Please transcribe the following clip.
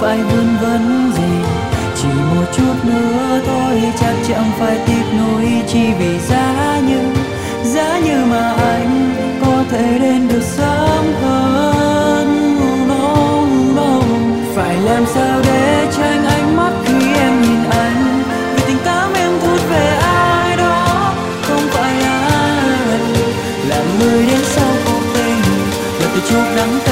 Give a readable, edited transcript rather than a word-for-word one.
phải vươn vấn gì, chỉ một chút nữa thôi chắc chẳng phải tiếc nuối, chỉ vì giá như mà anh có thể đến được sớm hơn. Phải làm sao để tránh ánh mắt khi em nhìn anh, vì tình cảm em thuộc về ai đó không phải anh, là người đến sau cuộc tình và từ chút đắng cay.